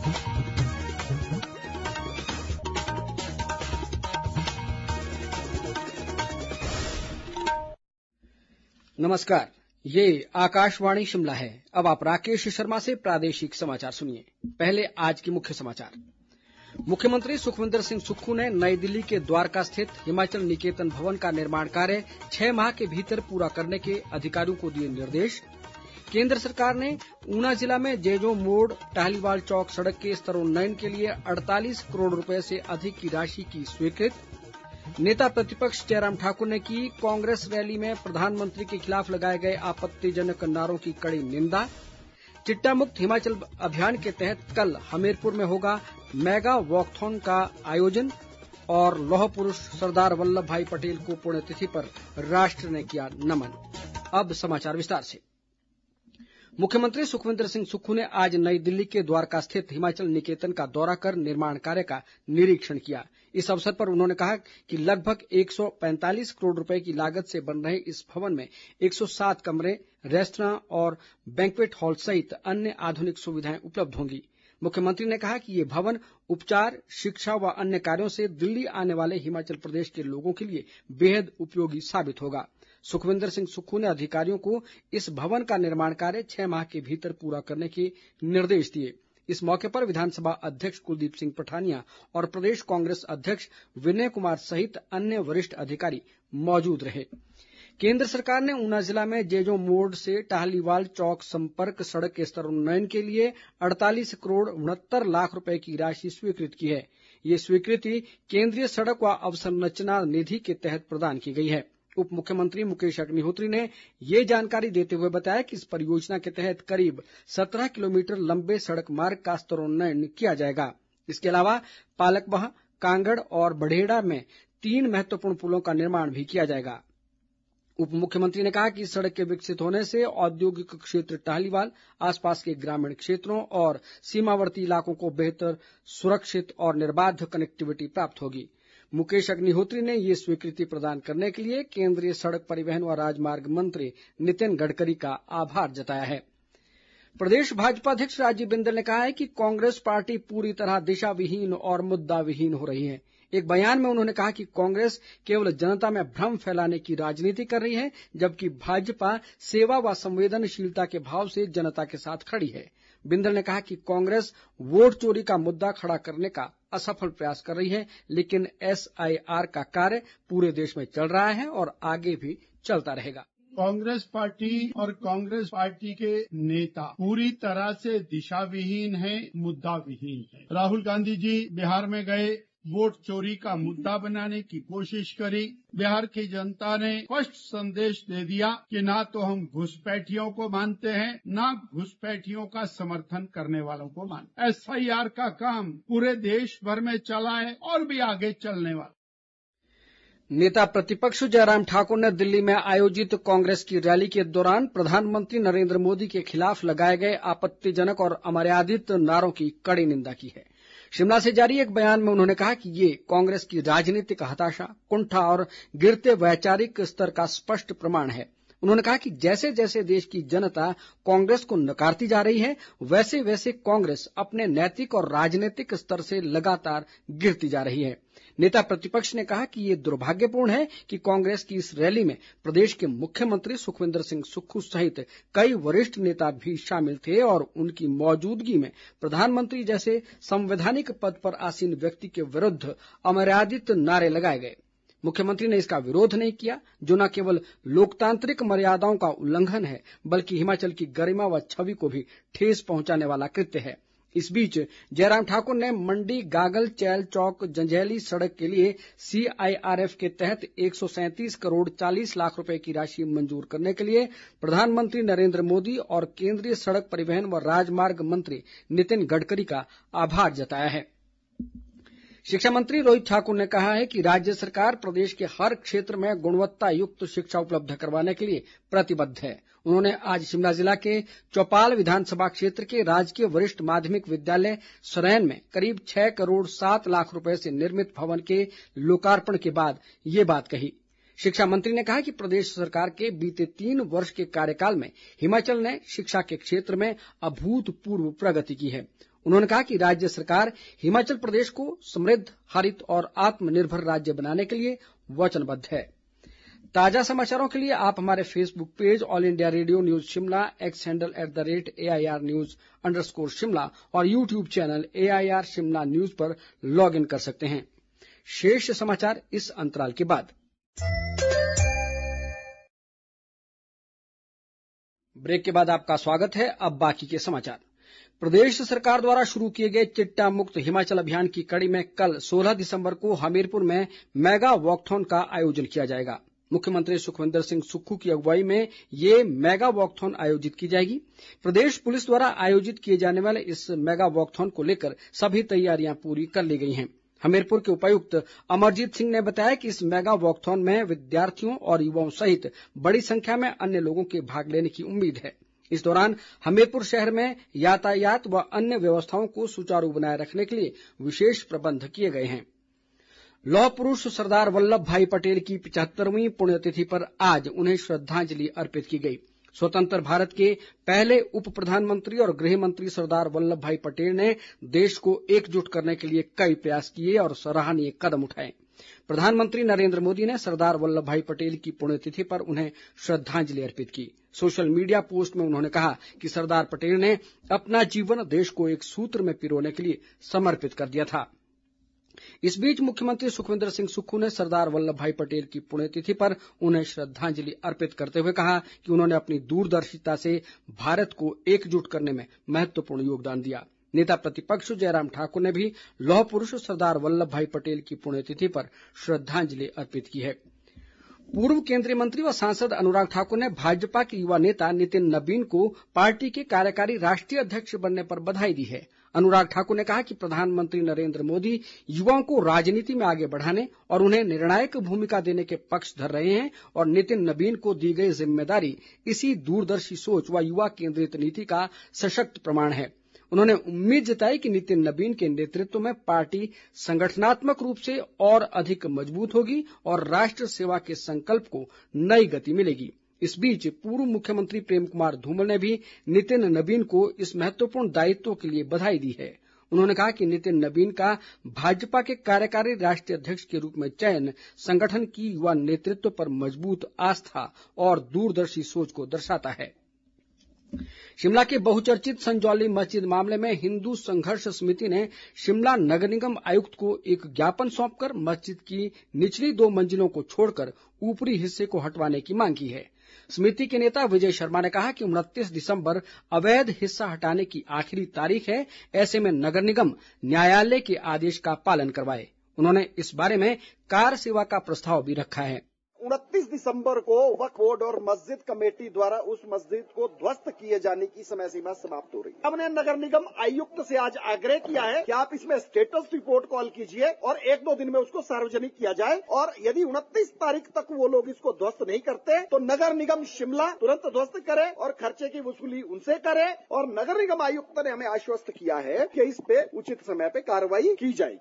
नमस्कार, ये आकाशवाणी शिमला है। अब आप राकेश शर्मा से प्रादेशिक समाचार सुनिए। पहले आज के मुख्य समाचार। मुख्यमंत्री सुखविंदर सिंह सुक्खू ने नई दिल्ली के द्वारका स्थित हिमाचल निकेतन भवन का निर्माण कार्य 6 माह के भीतर पूरा करने के अधिकारियों को दिए निर्देश। केंद्र सरकार ने ऊना जिला में जेजो मोड़ टाहलीवाल चौक सड़क के स्तरोन्नयन के लिए 48 करोड़ रुपए से अधिक की राशि की स्वीकृत। नेता प्रतिपक्ष जयराम ठाकुर ने की कांग्रेस रैली में प्रधानमंत्री के खिलाफ लगाए गए आपत्तिजनक नारों की कड़ी निंदा। चिट्टा मुक्त हिमाचल अभियान के तहत कल हमीरपुर में होगा मेगा वॉकथॉन का आयोजन। और लौह पुरुष सरदार वल्लभ भाई पटेल को पुण्यतिथि पर राष्ट्र ने किया नमन। अब समाचार विस्तार से। मुख्यमंत्री सुखविंदर सिंह सुक्खू ने आज नई दिल्ली के द्वारका स्थित हिमाचल निकेतन का दौरा कर निर्माण कार्य का निरीक्षण किया। इस अवसर पर उन्होंने कहा कि लगभग 145 करोड़ रुपए की लागत से बन रहे इस भवन में 107 कमरे, रेस्तरां और बैंक्वेट हॉल सहित अन्य आधुनिक सुविधाएं उपलब्ध होंगी। मुख्यमंत्री ने कहा कि ये भवन उपचार, शिक्षा व अन्य कार्यों से दिल्ली आने वाले हिमाचल प्रदेश के लोगों के लिए बेहद उपयोगी साबित होगा। सुखविंदर सिंह सुक्खू ने अधिकारियों को इस भवन का निर्माण कार्य 6 माह के भीतर पूरा करने के निर्देश दिए। इस मौके पर विधानसभा अध्यक्ष कुलदीप सिंह पठानिया और प्रदेश कांग्रेस अध्यक्ष विनय कुमार सहित अन्य वरिष्ठ अधिकारी मौजूद रहे। केंद्र सरकार ने ऊना जिला में जेजो मोड़ से टाहलीवाल चौक संपर्क सड़क के स्तरोन्नयन के लिए 48 करोड़ 69 लाख रुपए की राशि स्वीकृत की है। ये स्वीकृति केंद्रीय सड़क व अवसंरचना निधि के तहत प्रदान की गई है। उप मुख्यमंत्री मुकेश अग्निहोत्री ने ये जानकारी देते हुए बताया कि इस परियोजना के तहत करीब 17 किलोमीटर लंबे सड़क मार्ग का स्तरोन्नयन किया जाएगा। इसके अलावा पालकवाह, कांगड़ और बढ़ेड़ा में 3 महत्वपूर्ण पुलों का निर्माण भी किया जाएगा। उप मुख्यमंत्री ने कहा कि इस सड़क के विकसित होने से औद्योगिक क्षेत्र टाहलीवाल, आसपास के ग्रामीण क्षेत्रों और सीमावर्ती इलाकों को बेहतर, सुरक्षित और निर्बाध कनेक्टिविटी प्राप्त होगी। मुकेश अग्निहोत्री ने ये स्वीकृति प्रदान करने के लिए केंद्रीय सड़क परिवहन व राजमार्ग मंत्री नितिन गडकरी का आभार जताया है। प्रदेश भाजपा अध्यक्ष राजीव बिंदल ने कहा है कि कांग्रेस पार्टी पूरी तरह दिशा विहीन और मुद्दा विहीन हो रही है। एक बयान में उन्होंने कहा कि कांग्रेस केवल जनता में भ्रम फैलाने की राजनीति कर रही है, जबकि भाजपा सेवा व संवेदनशीलता के भाव से जनता के साथ खड़ी है। बिंदल ने कहा कि कांग्रेस वोट चोरी का मुद्दा खड़ा करने का असफल प्रयास कर रही है, लेकिन SIR का कार्य पूरे देश में चल रहा है और आगे भी चलता रहेगा। कांग्रेस पार्टी और कांग्रेस पार्टी के नेता पूरी तरह से दिशा विहीन है, मुद्दा विहीन है। राहुल गांधी जी बिहार में गए, वोट चोरी का मुद्दा बनाने की कोशिश करी। बिहार की जनता ने स्पष्ट संदेश दे दिया कि ना तो हम घुसपैठियों को मानते हैं, ना घुसपैठियों का समर्थन करने वालों को मानते। SIR का काम पूरे देश भर में चला है और भी आगे चलने वाला। नेता प्रतिपक्ष जयराम ठाकुर ने दिल्ली में आयोजित कांग्रेस की रैली के दौरान प्रधानमंत्री नरेंद्र मोदी के खिलाफ लगाए गए आपत्तिजनक और अमर्यादित नारों की कड़ी निंदा की है। शिमला से जारी एक बयान में उन्होंने कहा कि ये कांग्रेस की राजनीतिक हताशा, कुंठा और गिरते वैचारिक स्तर का स्पष्ट प्रमाण है। उन्होंने कहा कि जैसे जैसे देश की जनता कांग्रेस को नकारती जा रही है, वैसे वैसे कांग्रेस अपने नैतिक और राजनीतिक स्तर से लगातार गिरती जा रही है। नेता प्रतिपक्ष ने कहा कि ये दुर्भाग्यपूर्ण है कि कांग्रेस की इस रैली में प्रदेश के मुख्यमंत्री सुखविंदर सिंह सुक्खू सहित कई वरिष्ठ नेता भी शामिल थे और उनकी मौजूदगी में प्रधानमंत्री जैसे संवैधानिक पद पर आसीन व्यक्ति के विरुद्ध अमर्यादित नारे लगाए गए। मुख्यमंत्री ने इसका विरोध नहीं किया, जो न केवल लोकतांत्रिक मर्यादाओं का उल्लंघन है, बल्कि हिमाचल की गरिमा व छवि को भी ठेस पहुंचाने वाला कृत्य है। इस बीच जयराम ठाकुर ने मंडी गागल चैल चौक जंजैहली सड़क के लिए CIRF के तहत 137 करोड़ 40 लाख रुपए की राशि मंजूर करने के लिए प्रधानमंत्री नरेंद्र मोदी और केंद्रीय सड़क परिवहन व राजमार्ग मंत्री नितिन गडकरी का आभार जताया है। शिक्षा मंत्री रोहित ठाकुर ने कहा है कि राज्य सरकार प्रदेश के हर क्षेत्र में गुणवत्ता युक्त शिक्षा उपलब्ध करवाने के लिए प्रतिबद्ध है। उन्होंने आज शिमला जिला के चौपाल विधानसभा क्षेत्र के राजकीय वरिष्ठ माध्यमिक विद्यालय सरैन में करीब 6 करोड़ 7 लाख रुपए से निर्मित भवन के लोकार्पण के बाद ये बात कही। शिक्षा मंत्री ने कहा कि प्रदेश सरकार के बीते 3 वर्ष के कार्यकाल में हिमाचल ने शिक्षा के क्षेत्र में अभूतपूर्व प्रगति की है। उन्होंने कहा कि राज्य सरकार हिमाचल प्रदेश को समृद्ध, हरित और आत्मनिर्भर राज्य बनाने के लिए वचनबद्ध है। ताजा समाचारों के लिए आप हमारे Facebook page all India radio news Shimla, X handle @AIR News_शिमला और YouTube channel AIR Shimla news पर लॉग इन कर सकते हैं। शेष समाचार इस अंतराल के बाद। ब्रेक के बाद आपका स्वागत है। अब बाकी के समाचार। प्रदेश सरकार द्वारा शुरू किए गए चिट्टा मुक्त हिमाचल अभियान की कड़ी में कल 16 दिसंबर को हमीरपुर में मेगा वॉकथॉन का आयोजन किया जाएगा। मुख्यमंत्री सुखविंदर सिंह सुक्खू की अगुवाई में ये मेगा वॉकथॉन आयोजित की जाएगी। प्रदेश पुलिस द्वारा आयोजित किए जाने वाले इस मेगा वॉकथॉन को लेकर सभी तैयारियां पूरी कर ली गई हैं। हमीरपुर के उपायुक्त अमरजीत सिंह ने बताया कि इस मेगा वॉकथॉन में विद्यार्थियों और युवाओं सहित बड़ी संख्या में अन्य लोगों के भाग लेने की उम्मीद है। इस दौरान हमीरपुर शहर में यातायात व अन्य व्यवस्थाओं को सुचारू बनाए रखने के लिए विशेष प्रबंध किए गए हैं। लौह पुरुष सरदार वल्लभ भाई पटेल की 75वीं पुण्यतिथि पर आज उन्हें श्रद्धांजलि अर्पित की गई। स्वतंत्र भारत के पहले उप प्रधानमंत्री और गृह मंत्री सरदार वल्लभ भाई पटेल ने देश को एकजुट करने के लिए कई प्रयास किए और सराहनीय कदम उठाए। प्रधानमंत्री नरेंद्र मोदी ने सरदार वल्लभ भाई पटेल की पुण्यतिथि पर उन्हें श्रद्धांजलि अर्पित की। सोशल मीडिया पोस्ट में उन्होंने कहा कि सरदार पटेल ने अपना जीवन देश को एक सूत्र में पिरोने के लिए समर्पित कर दिया था। इस बीच मुख्यमंत्री सुखविंदर सिंह सुक्खू ने सरदार वल्लभ भाई पटेल की पुण्यतिथि पर उन्हें श्रद्धांजलि अर्पित करते हुए कहा कि उन्होंने अपनी दूरदर्शिता से भारत को एकजुट करने में महत्वपूर्ण योगदान दिया। नेता प्रतिपक्ष जयराम ठाकुर ने भी लौह पुरुष सरदार वल्लभ भाई पटेल की पुण्यतिथि पर श्रद्धांजलि अर्पित की है। पूर्व केंद्रीय मंत्री व सांसद अनुराग ठाकुर ने भाजपा के युवा नेता नितिन नबीन को पार्टी के कार्यकारी राष्ट्रीय अध्यक्ष बनने पर बधाई दी है। अनुराग ठाकुर ने कहा कि प्रधानमंत्री नरेंद्र मोदी युवाओं को राजनीति में आगे बढ़ाने और उन्हें निर्णायक भूमिका देने के पक्षधर रहे हैं और नितिन नबीन को दी गई जिम्मेदारी इसी दूरदर्शी सोच व युवा केंद्रित नीति का सशक्त प्रमाण है। उन्होंने उम्मीद जताई कि नितिन नबीन के नेतृत्व में पार्टी संगठनात्मक रूप से और अधिक मजबूत होगी और राष्ट्र सेवा के संकल्प को नई गति मिलेगी। इस बीच पूर्व मुख्यमंत्री प्रेम कुमार धूमल ने भी नितिन नबीन को इस महत्वपूर्ण दायित्व के लिए बधाई दी है। उन्होंने कहा कि नितिन नबीन का भाजपा के कार्यकारी राष्ट्रीय अध्यक्ष के रूप में चयन संगठन की युवा नेतृत्व पर मजबूत आस्था और दूरदर्शी सोच को दर्शाता है। शिमला के बहुचर्चित संजौली मस्जिद मामले में हिंदू संघर्ष समिति ने शिमला नगर निगम आयुक्त को एक ज्ञापन सौंपकर मस्जिद की निचली 2 मंजिलों को छोड़कर ऊपरी हिस्से को हटवाने की मांग की है। समिति के नेता विजय शर्मा ने कहा कि 29 दिसंबर अवैध हिस्सा हटाने की आखिरी तारीख है। ऐसे में नगर निगम न्यायालय के आदेश का पालन करवाए। उन्होंने इस बारे में कार सेवा का प्रस्ताव भी रखा है। 29 दिसंबर को वक्फ बोर्ड और मस्जिद कमेटी द्वारा उस मस्जिद को ध्वस्त किए जाने की समय सीमा समाप्त हो रही है। हमने नगर निगम आयुक्त से आज आग्रह किया है कि आप इसमें स्टेटस रिपोर्ट कॉल कीजिए और 1-2 दिन में उसको सार्वजनिक किया जाए और यदि 29 तारीख तक वो लोग इसको ध्वस्त नहीं करते तो नगर निगम शिमला तुरंत ध्वस्त करे और खर्चे की वसूली उनसे करे। और नगर निगम आयुक्त ने हमें आश्वस्त किया है कि इस पे उचित समय पे कार्रवाई की जाएगी।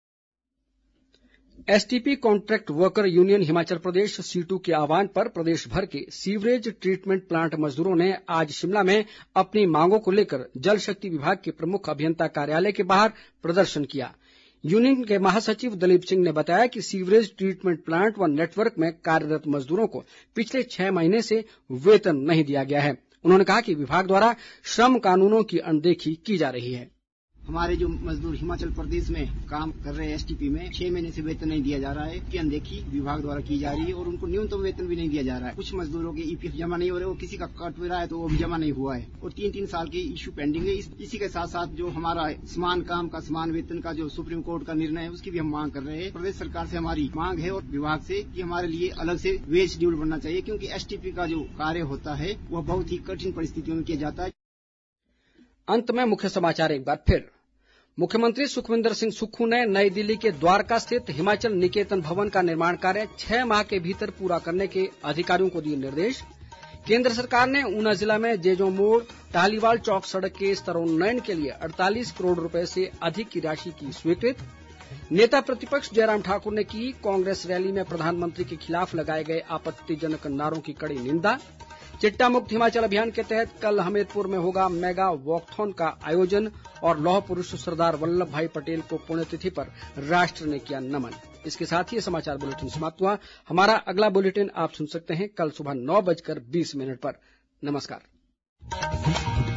STP contract worker union Himachal Pradesh CITU के आह्वान पर प्रदेश भर के सीवरेज ट्रीटमेंट प्लांट मजदूरों ने आज शिमला में अपनी मांगों को लेकर जल शक्ति विभाग के प्रमुख अभियंता कार्यालय के बाहर प्रदर्शन किया। यूनियन के महासचिव दलीप सिंह ने बताया कि सीवरेज ट्रीटमेंट प्लांट व नेटवर्क में कार्यरत मजदूरों को पिछले 6 महीने से वेतन नहीं दिया गया है। उन्होंने कहा कि विभाग द्वारा श्रम कानूनों की अनदेखी की जा रही है। हमारे जो मजदूर हिमाचल प्रदेश में काम कर रहे हैं एसटीपी में 6 महीने से वेतन नहीं दिया जा रहा है कि अनदेखी विभाग द्वारा की जा रही है और उनको न्यूनतम वेतन भी नहीं दिया जा रहा है। कुछ मजदूरों के ईपीएफ जमा नहीं हो रहे और किसी का कट हुआ है तो वो भी जमा नहीं हुआ है और 3-3 साल के इशू पेंडिंग है। इसी के साथ साथ जो हमारा समान काम का समान वेतन का जो सुप्रीम कोर्ट का निर्णय है उसकी भी हम मांग कर रहे हैं। प्रदेश सरकार से हमारी मांग है और विभाग से कि हमारे लिए अलग से वेज शेड्यूल बनना चाहिए क्योंकि एसटीपी का जो कार्य होता है वह बहुत ही कठिन परिस्थितियों में किया जाता है। अंत में मुख्य समाचार एक बार फिर। मुख्यमंत्री सुखविंदर सिंह सुक्खू ने नई दिल्ली के द्वारका स्थित हिमाचल निकेतन भवन का निर्माण कार्य 6 माह के भीतर पूरा करने के अधिकारियों को दिए निर्देश। केंद्र सरकार ने ऊना जिला में जेजों मोड़ टाहलीवाल चौक सड़क के स्तरोन्नयन के लिए 48 करोड़ रुपए से अधिक की राशि की स्वीकृत। नेता प्रतिपक्ष जयराम ठाकुर ने की कांग्रेस रैली में प्रधानमंत्री के खिलाफ लगाए गए आपत्तिजनक नारों की कड़ी निंदा। चिट्टा मुक्त हिमाचल अभियान के तहत कल हमीरपुर में होगा मेगा वॉकथॉन का आयोजन और लौह पुरुष सरदार वल्लभ भाई पटेल को पुण्यतिथि पर राष्ट्र ने किया नमन। इसके साथ ही ये समाचार बुलेटिन समाप्त हुआ। हमारा अगला बुलेटिन आप सुन सकते हैं कल सुबह 9:20 पर। नमस्कार।